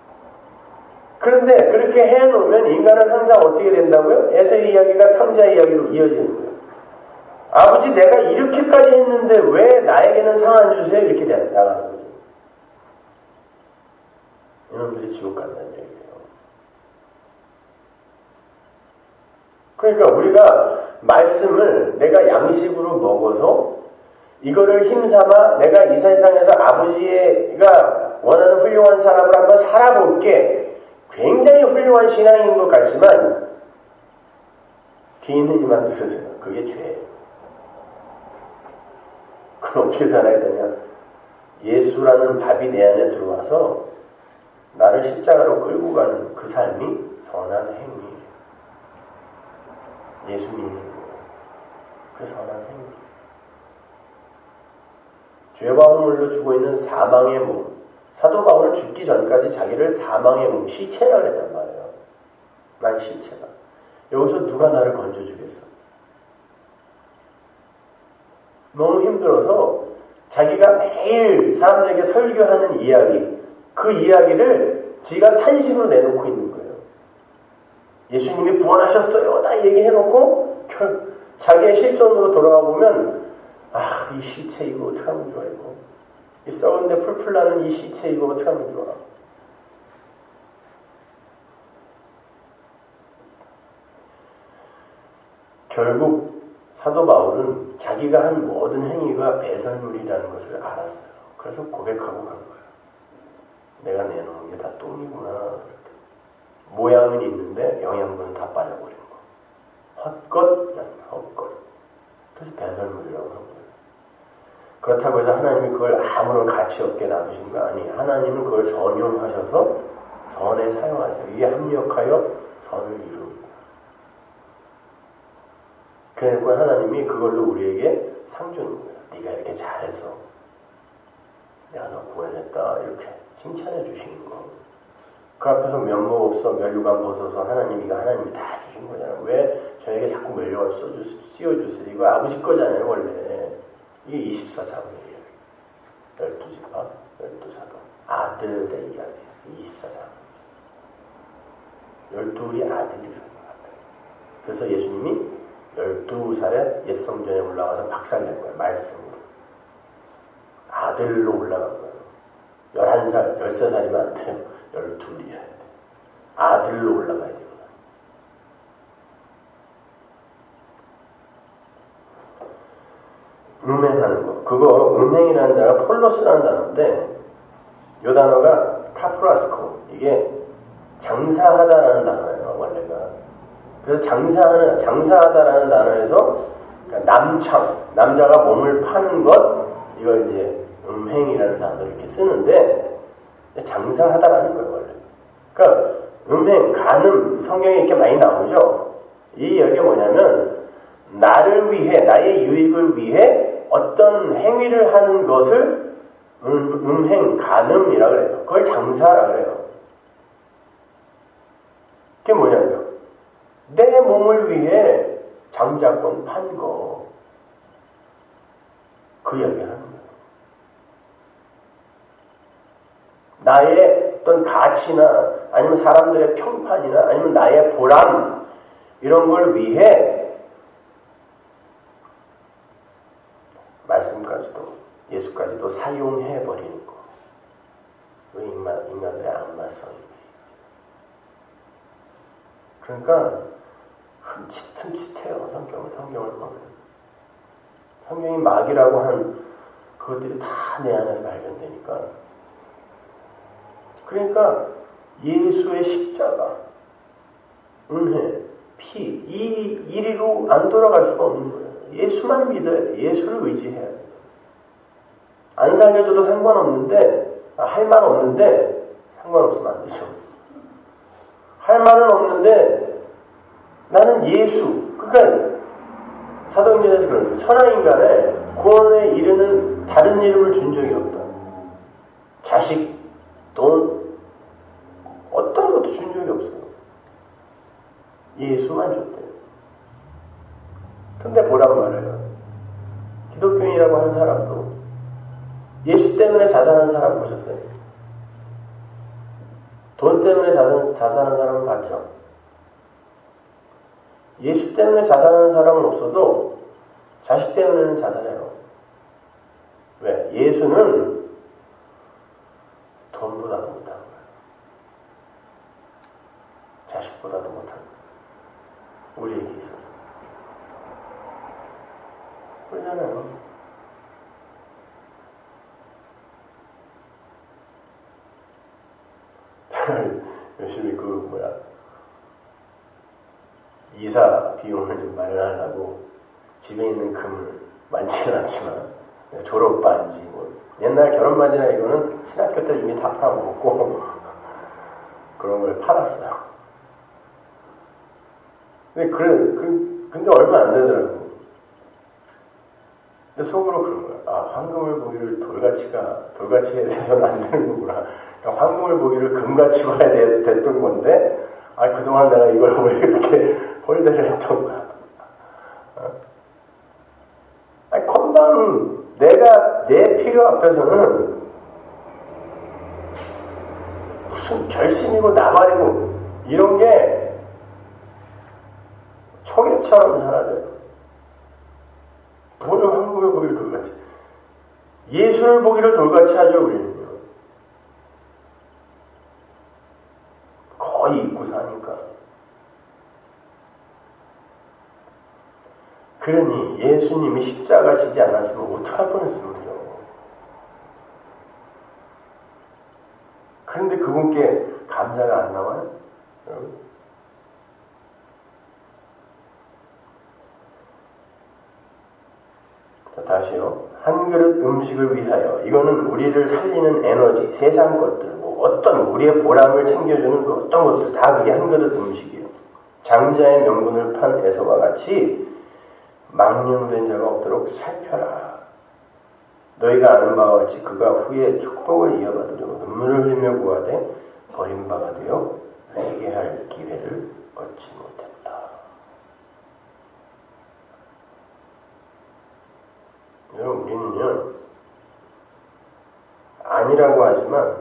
그런데 그렇게 해놓으면 인간은 항상 어떻게 된다고요? 에서의 이야기가 탕자의 이야기로 이어지는 거예요. 아버지 내가 이렇게까지 했는데 왜 나에게는 상 안 주세요? 이렇게 나가는 거죠. 이놈들이 지옥 간다는 얘기예요. 그러니까 우리가 말씀을 내가 양식으로 먹어서 이거를 힘삼아 내가 이 세상에서 아버지가 원하는 훌륭한 사람을 한번 살아볼게. 굉장히 훌륭한 신앙인 것 같지만 귀 있는 이만 들으세요. 그게 죄예요. 그럼 어떻게 살아야 되냐? 예수라는 밥이 내 안에 들어와서 나를 십자가로 끌고 가는 그 삶이 선한 행위예요. 예수 믿는 거예요. 그 선한 행위. 죄와 허물로 주고 있는 사망의 몸. 사도 바울은 죽기 전까지 자기를 사망의 몸, 시체라 그랬단 말이에요. 난 시체다. 여기서 누가 나를 건져주겠어? 너무 힘들어서 자기가 매일 사람들에게 설교하는 이야기, 그 이야기를 지가 탄식으로 내놓고 있는 거예요. 예수님이 부활하셨어요. 다 얘기해놓고 자기의 실존으로 돌아와 보면 이 시체 이거 어떡하면 좋아 이거. 이 썩은데 풀풀 나는 이 시체 이거 어떡하면 좋아. 결국 사도 바울은 자기가 한 모든 행위가 배설물이라는 것을 알았어요. 그래서 고백하고 간 거예요. 내가 내놓은 게 다 똥이구나. 모양은 있는데 영양분은 다 빠져버린 거. 헛것, 헛것. 그래서 배설물이라고 한 거예요. 그렇다고 해서 하나님이 그걸 아무런 가치 없게 놔두신 거 아니에요. 하나님은 그걸 선용하셔서 선에 사용하세요. 이게 합력하여 선을 이룹니다. 그러니까 하나님이 그걸로 우리에게 상 주는 거예요. 네가 이렇게 잘해서 내가 너 구원했다 이렇게 칭찬해 주시는 거. 그 앞에서 면목 없어 면류관 벗어서 하나님이 다 주신 거잖아요. 왜 저에게 자꾸 면류관 씌워주세요. 이거 아버지 거잖아요 원래. 이게 24장이에요. 12지파, 12사도. 아들의 이야기예요. 24장. 12우리 아들이라는 거예요. 그래서 예수님이 12살에 옛성전에 올라가서 박살낸 거예요. 말씀으로. 아들로 올라간 거예요. 11살, 13살이면 안 돼요. 12이어야 돼요. 아들로 올라가야 돼요. 음행하는 거. 그거 음행이라는 단어가 폴로스라는 단어인데 이 단어가 카프라스코. 이게 장사하다라는 단어예요. 원래가. 그래서 장사하다라는 단어에서 그러니까 남창, 남자가 몸을 파는 것 이걸 이제 음행이라는 단어를 이렇게 쓰는데 장사하다라는 거예요. 원래. 그러니까 음행, 간음 성경에 이렇게 많이 나오죠. 이 얘기가 뭐냐면 나를 위해 나의 유익을 위해 어떤 행위를 하는 것을 음행, 간음이라 그래요. 그걸 장사라 그래요. 그게 뭐냐면 내 몸을 위해 장자권 판 거. 그 이야기를 하는 거예요. 나의 어떤 가치나 아니면 사람들의 평판이나 아니면 나의 보람 이런 걸 위해 말씀까지도 예수까지도 사용해버리는 거. 그 인간들의 악마성입니다. 그러니까 흠칫흠칫해요. 성경을 보면. 성경이 마귀라고 한 그것들이 다 내 안에서 발견되니까. 그러니까 예수의 십자가, 은혜, 피, 이 이리로 안 돌아갈 수가 없는 거예요. 예수만 믿어야 돼. 예수를 의지해야 돼. 안 살려줘도 상관없는데, 할 말 없는데, 상관없으면 안 되죠. 할 말은 없는데, 나는 예수, 그러니까 사도행전에서 그런 거예요. 천하인간에 구원에 이르는 다른 이름을 준 적이 없다. 자식, 돈, 어떤 것도 준 적이 없어요. 예수만 줬대요. 근데 보란 말이에요. 기독교인이라고 하는 사람도 예수 때문에 자살하는 사람 보셨어요? 돈 때문에 자살하는 사람은 봤죠? 예수 때문에 자살하는 사람은 없어도 자식 때문에는 자살해요. 왜? 예수는 돈보다도 못한 거예요. 자식보다도 못한 거예요. 우리에게 있어서. 그러잖아요. 열심히 이사 비용을 좀 마련하려고 집에 있는 금을 많지는 않지만 졸업 반지 옛날 결혼 반지나 이거는 신학교 때 이미 다 팔아먹었고 그런 걸 팔았어요. 근데 얼마 안 되더라고. 근데 속으로 그런 거야. 아, 황금을 보기를 돌같이 해야 돼서는 안 되는 거구나. 그러니까 황금을 보기를 금같이 봐야 됐던 건데, 그동안 내가 이걸 왜 이렇게 홀대를 했던 거야. 건강, 내 필요 앞에서는 무슨 결심이고 나발이고 이런 게 초계처럼 사라져요. 돈은 황금을 보기를 돌같이. 예수를 보기를 돌같이 하죠, 우리는요. 거의 잊고 사니까. 그러니 예수님이 십자가 지지 않았으면 어떡할 뻔했어요. 그런데 그분께 감사가 안 나와요? 여러분? 자, 다시요. 한 그릇 음식을 위하여. 이거는 우리를 살리는 에너지, 세상 것들, 어떤 우리의 보람을 챙겨주는 그 어떤 것들, 다 그게 한 그릇 음식이에요. 장자의 명분을 판 에서와 같이 망령된 자가 없도록 살펴라. 너희가 아는 바와 같이 그가 후에 축복을 이어받으려고 눈물을 흘리며 구하되 버림바가 되어 회개할 기회를 얻지 못했다. 여러분, 우리는요, 아니라고 하지만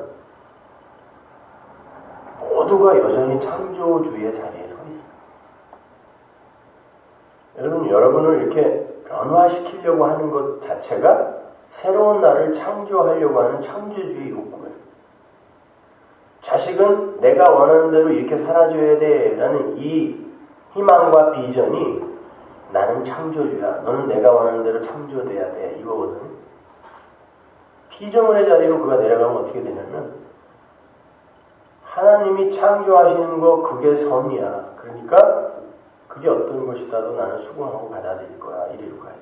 모두가 여전히 창조주의 자리에 서 있어요. 여러분을 이렇게 변화시키려고 하는 것 자체가 새로운 나를 창조하려고 하는 창조주의 욕구예요. 자식은 내가 원하는 대로 이렇게 살아줘야 돼 라는 이 희망과 비전이 나는 창조주야. 너는 내가 원하는 대로 창조돼야 돼. 이거거든. 피조물의 자리로 그가 내려가면 어떻게 되냐면 하나님이 창조하시는 거 그게 선이야. 그러니까 그게 어떤 것이라도 나는 수긍하고 받아들일 거야. 이리로 가야 돼.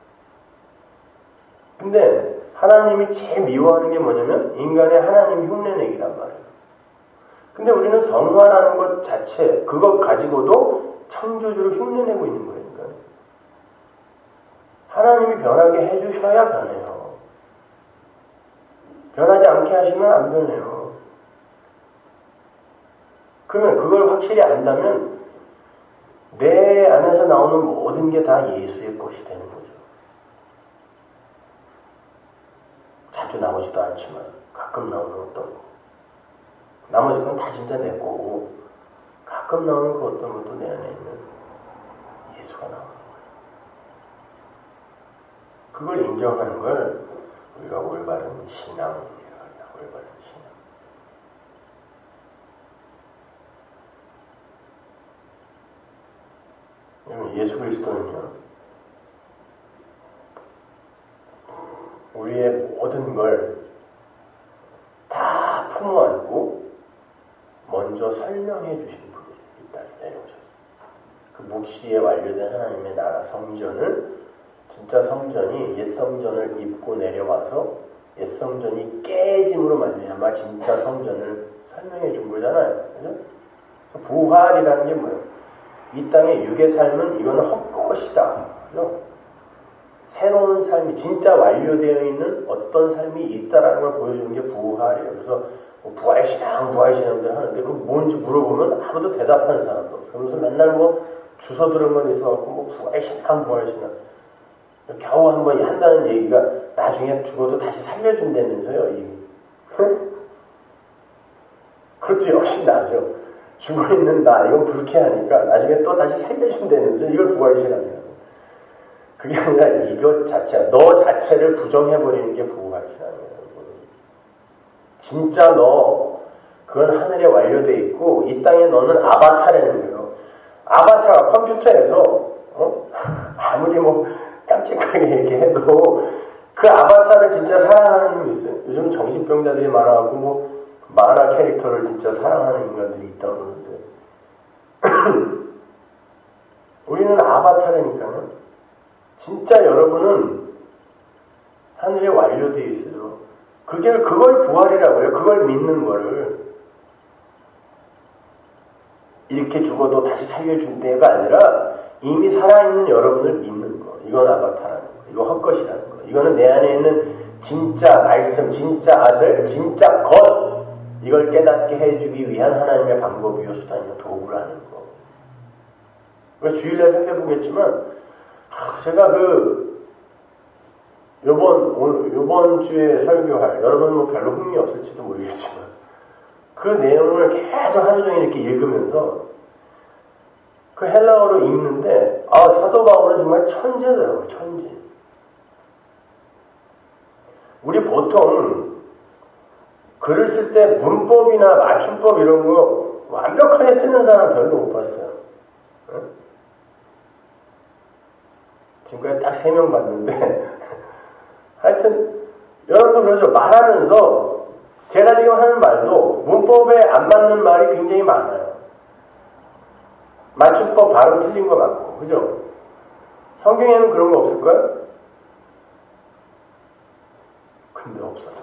근데 하나님이 제일 미워하는 게 뭐냐면 인간의 하나님 흉내내기란 말이에요. 근데 우리는 성화라는 것 자체 그것 가지고도 창조주를 흉내내고 있는 거예요. 하나님이 변하게 해주셔야 변해요. 변하지 않게 하시면 안 변해요. 그러면 그걸 확실히 안다면 내 안에서 나오는 모든 게 다 예수의 것이 되는 거죠. 자주 나오지도 않지만 가끔 나오는 어떤 거. 나머지 건 다 진짜 내 거고 가끔 나오는 그 어떤 것도 내 안에 있는 예수가 나오는 거예요. 그걸 인정하는 걸 우리가 올바른 신앙이라고 합니다. 올바른 신앙. 왜냐면 예수 그리스도는요, 우리의 모든 걸 다 품어안고 먼저 설명해 주신 분이 이 땅에 내려오셨어요. 그 묵시에 완료된 하나님의 나라 성전을 진짜 성전이 옛 성전을 입고 내려와서 옛 성전이 깨짐으로 말미암아 진짜 성전을 설명해 준 거잖아요. 그죠? 부활이라는 게 뭐예요? 이 땅의 육의 삶은 이거는 헛것이다. 그죠? 새로운 삶이 진짜 완료되어 있는 어떤 삶이 있다라는 걸 보여주는 게 부활이에요. 그래서 부활신앙들 하는데 그거 뭔지 물어보면 아무도 대답하는 사람도 없어요. 그러면서 맨날 주워 들은 건 있어갖고 부활신앙. 겨우 한번 한다는 얘기가 나중에 죽어도 다시 살려준다면서요. 그것도 역시 나죠. 죽어있는 나, 이건 불쾌하니까 나중에 또 다시 살려준다면서 이걸 부활신앙이라고. 그게 아니라 이것 자체, 너 자체를 부정해버리는 게 부활신앙이에요. 진짜 그건 하늘에 완료되어 있고 이 땅에 너는 아바타라는 거예요. 아바타가 컴퓨터에서 아무리 깜찍하게 얘기해도 그 아바타를 진짜 사랑하는 놈이 있어요. 요즘 정신병자들이 많아갖고 만화 캐릭터를 진짜 사랑하는 인간들이 있다고 그러는데 우리는 아바타라니까요. 진짜 여러분은 하늘에 완료되어 있어요. 그걸 부활이라고 해요. 그걸 믿는 거를. 이렇게 죽어도 다시 살려준대가 아니라 이미 살아있는 여러분을 믿는 거. 이건 아바타라는 거. 이거 헛것이라는 거. 이거는 내 안에 있는 진짜 말씀, 진짜 아들, 진짜 것. 이걸 깨닫게 해주기 위한 하나님의 방법이요, 수단이요, 도구라는 거. 주일날 살펴보겠지만, 제가 요번 주에 설교할, 여러분은 뭐 별로 흥미 없을지도 모르겠지만, 그 내용을 계속 하루 종일 이렇게 읽으면서, 그 헬라어로 읽는데, 사도 바울은 정말 천재더라고요, 천재. 우리 보통, 글을 쓸 때 문법이나 맞춤법 이런 거 완벽하게 쓰는 사람 별로 못 봤어요. 응? 지금까지 딱 3명 봤는데 하여튼 여러분도 그러죠. 말하면서 제가 지금 하는 말도 문법에 안 맞는 말이 굉장히 많아요. 맞춤법 발음 틀린 거 많고, 그죠? 성경에는 그런 거 없을까요? 근데 없어요.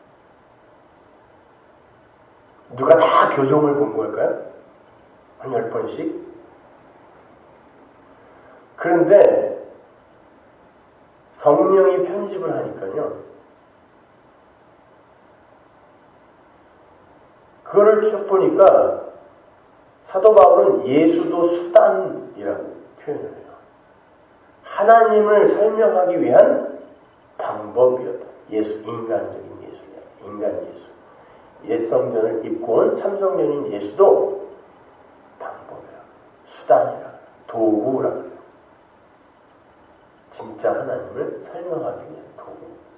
누가 다 교정을 본 걸까요? 한 10번씩? 그런데 성령이 편집을 하니까요. 그거를 쭉 보니까 사도 바울은 예수도 수단이라고 표현을 해요. 하나님을 설명하기 위한 방법이었다. 예수, 인간적인 예수야. 인간 예수. 옛성전을 입고 온 참성전인 예수도 방법이라, 수단이라, 도구라. 진짜 하나님을 설명하기 위한 도구.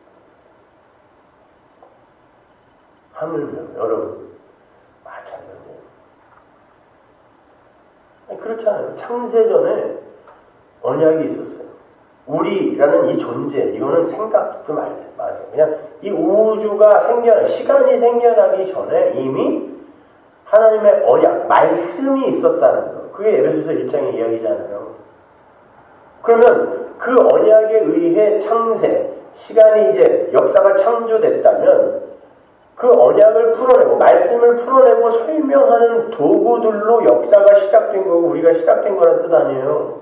하물며 여러분 마찬가지예요. 그렇지 않아요. 창세전에 언약이 있었어요. 우리라는 이 존재, 이거는 생각도 마세요. 그냥 이 우주가 시간이 생겨나기 전에 이미 하나님의 언약, 말씀이 있었다는 거. 그게 에베소서 1장의 이야기잖아요. 그러면 그 언약에 의해 창세, 시간이 이제 역사가 창조됐다면 그 언약을 풀어내고, 말씀을 풀어내고 설명하는 도구들로 역사가 시작된 거고, 우리가 시작된 거란 뜻 아니에요.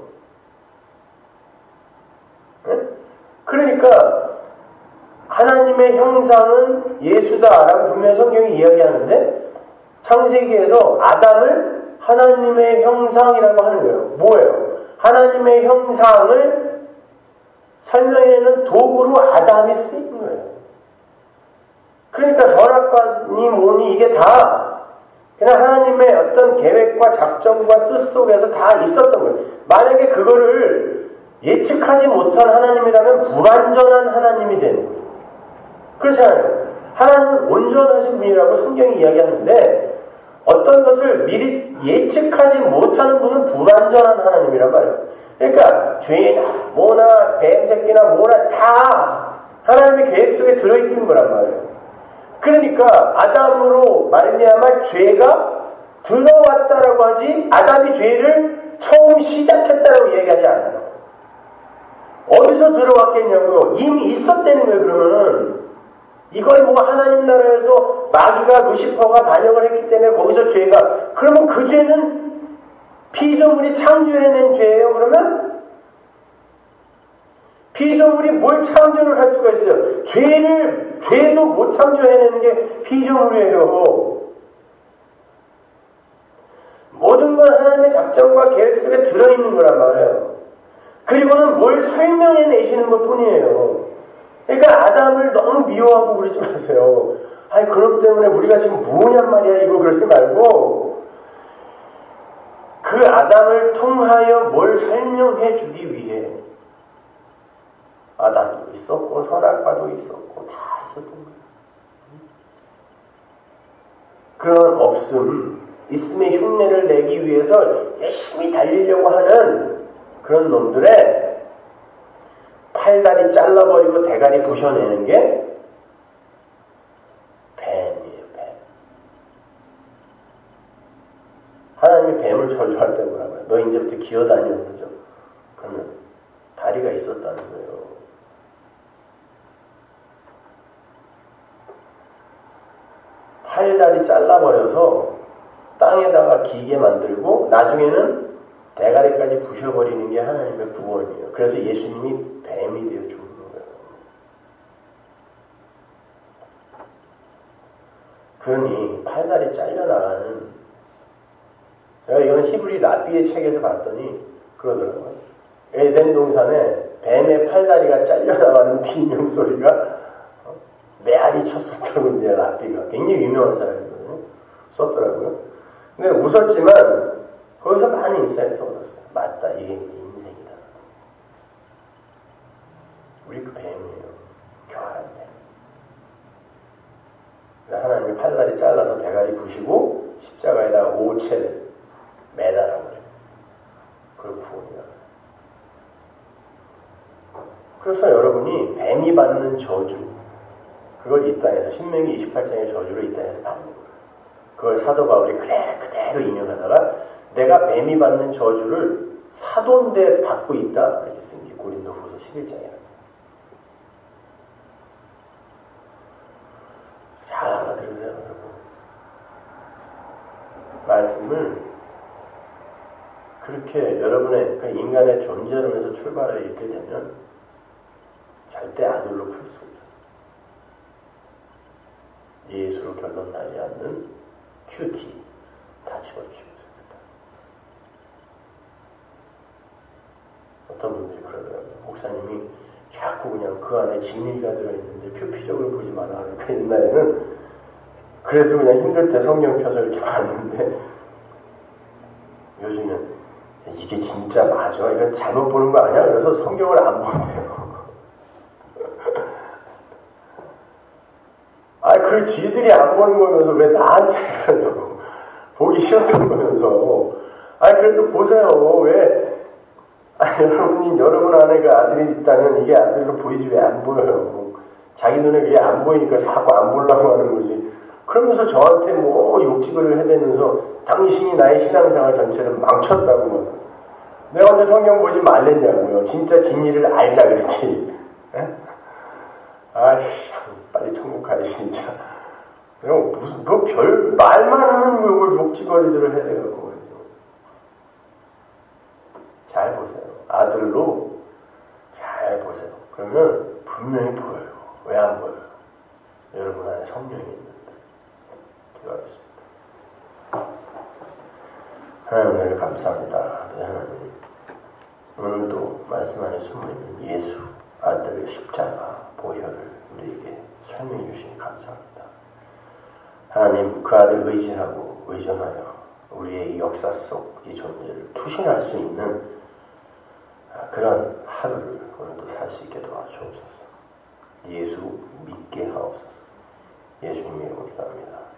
네? 그러니까 하나님의 형상은 예수다라고 분명히 성경이 이야기하는데 창세기에서 아담을 하나님의 형상이라고 하는 거예요. 뭐예요? 하나님의 형상을 설명해내는 도구로 아담이 쓰인 거예요. 그러니까 선악과니 뭐니 이게 다 그냥 하나님의 어떤 계획과 작정과 뜻 속에서 다 있었던 거예요. 만약에 그거를 예측하지 못한 하나님이라면 불완전한 하나님이 되는 거예요. 그렇잖아요. 하나님은 온전하신 분이라고 성경이 이야기하는데 어떤 것을 미리 예측하지 못하는 분은 불완전한 하나님이란 말이에요. 그러니까 죄나 뭐나 뱀새끼나 뭐나 다 하나님의 계획 속에 들어있는 거란 말이에요. 그러니까 아담으로 말미암아 죄가 들어왔다라고 하지 아담이 죄를 처음 시작했다라고 얘기하지 않아요. 어디서 들어왔겠냐고요? 이미 있었다는 거예요. 그러면은 이걸 뭐 하나님 나라에서 마귀가 루시퍼가 반역을 했기 때문에 거기서 죄가, 그러면 그 죄는 피조물이 창조해낸 죄예요. 그러면 피조물이 뭘 창조를 할 수가 있어요? 죄도 못 창조해내는 게 피조물이에요. 모든 건 하나님의 작정과 계획 속에 들어있는 거란 말이에요. 그리고는 뭘 설명해내시는 것 뿐이에요. 그러니까 아담을 너무 미워하고 그러지 마세요. 아니 그것 때문에 우리가 지금 뭐냔 말이야 이거 그러지 말고 그 아담을 통하여 뭘 설명해 주기 위해 아담도 있었고 선악과도 있었고 다 있었던 거예요. 그런 있음의 흉내를 내기 위해서 열심히 달리려고 하는 그런 놈들의 팔다리 잘라버리고 대가리 부셔내는 게 뱀이에요, 뱀. 하나님이 뱀을 저주할 때 뭐라고 해요? 너 이제부터 기어다녀 그러죠. 그러면 다리가 있었다는 거예요. 팔다리 잘라버려서 땅에다가 기게 만들고 나중에는 대가리까지 부셔버리는 게 하나님의 구원이에요. 그래서 예수님이 뱀이 되어 죽는 거예요. 그러니 팔다리 잘려나가는, 제가 이거는 히브리 라비의 책에서 봤더니 그러더라고요. 에덴 동산에 뱀의 팔다리가 잘려나가는 비명 소리가 메아리 쳤었다고 이제 라비가 굉장히 유명한 사람이거든요. 썼더라고요. 근데 웃었지만 거기서 많이 인사이트가 얻었어요. 맞다, 이게 인생이다. 우리 그 뱀이에요. 교활한 뱀. 하나님이 팔다리 잘라서 대가리 부시고 십자가에다가 오체를 매달아 버려요. 그걸 구원이라고 해요. 그래서 여러분이 뱀이 받는 저주, 그걸 이 땅에서 신명기 28장의 저주를 이 땅에서 받는 거예요. 그걸 사도 바울이 그대로 인용하다가 내가 뱀이 받는 저주를 사도인데 받고 있다 이렇게 쓴 게 고린도후서 11장이에요. 잘 알아들으세요, 여러분. 말씀을 그렇게 여러분의 그 인간의 존재론에서 출발해 있게 되면 절대 아들로 풀 수 없어요. 예수로 결론 나지 않는 큐티 다 집어치우고 있습니다. 어떤 분들이 그러더라고요. 목사님이 자꾸 그냥 그 안에 진리가 들어있는데 표피적으로 보지 마라. 그러니까 옛날에는 그래도 그냥 힘들 때 성경 펴서 이렇게 봤는데 요즘은 이게 진짜 맞아? 이건 잘못 보는 거 아니야? 그래서 성경을 안 본대요. 그 지들이 안 보는 거면서 왜 나한테 그러냐고. 보기 싫었던 거면서. 그래도 보세요. 왜? 여러분 안에 그 아들이 있다면 이게 아들로 보이지 왜 안 보여요? 자기 눈에 그게 안 보이니까 자꾸 안 보려고 하는 거지. 그러면서 저한테 뭐 욕지거리를 해대면서 당신이 나의 신앙생활 전체를 망쳤다고. 내가 언제 성경 보지 말랬냐고요. 진짜 진리를 알자 그랬지. 빨리 천국 가야지 진짜. 무슨 별 말만 하는 걸 욕지거리들을 해대갖고 잘 보세요. 아들로 잘 보세요. 그러면 분명히 보여요. 왜 안 보여요? 여러분 안에 성령이 있는데. 기도하겠습니다. 하나님 은혜를 감사합니다. 하나님 오늘도 말씀 안에 숨어있는 예수 아들의 십자가 보혈을 우리에게 설명해 주시니 감사합니다. 하나님 그 아들 의지하고 의존하여 우리의 이 역사 속 이 존재를 투신할 수 있는 그런 하루를 오늘도 살 수 있게 도와주옵소서. 예수 믿게 하옵소서. 예수님의 이름으로 기도합니다.